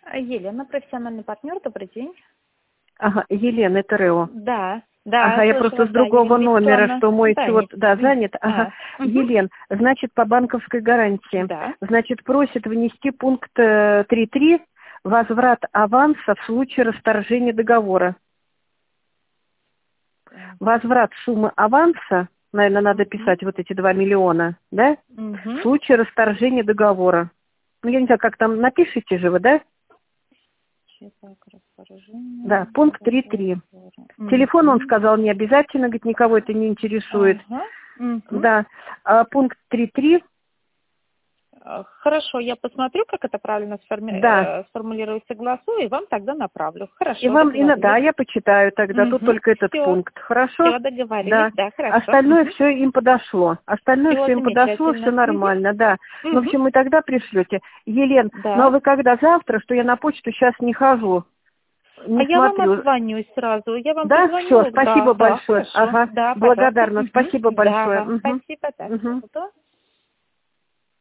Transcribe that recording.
Елена, профессиональный партнер, добрый день. Ага, Елена, это РЭО. Да, Ага, я просто с другого номера, что мой счет, занят. Ага. Угу. Елен, значит, по банковской гарантии. Да. Значит, просит внести пункт 3.3, возврат аванса в случае расторжения договора. Возврат суммы аванса, наверное, надо писать вот эти 2 миллиона, да? В случае расторжения договора. Ну, я не знаю, как там напишите же вы, да? Да, пункт 3.3. Телефон, он сказал, не обязательно, говорит, никого это не интересует. Да, пункт 3.3. Хорошо, я посмотрю, как это правильно сформулировать, согласую, и вам тогда направлю. Хорошо. И вам, да, я почитаю тогда, тут только этот пункт. Хорошо? Все, договорились, да, хорошо. Остальное все им подошло. Остальное все им подошло, все нормально, да. В общем, и тогда пришлете. Елен, ну а вы когда завтра, что я на почту сейчас не хожу? Не я смотрю. вам отзвонюсь сразу. Я вам да, позвоню. все, спасибо большое. Ага, благодарна. Спасибо большое. Спасибо, да.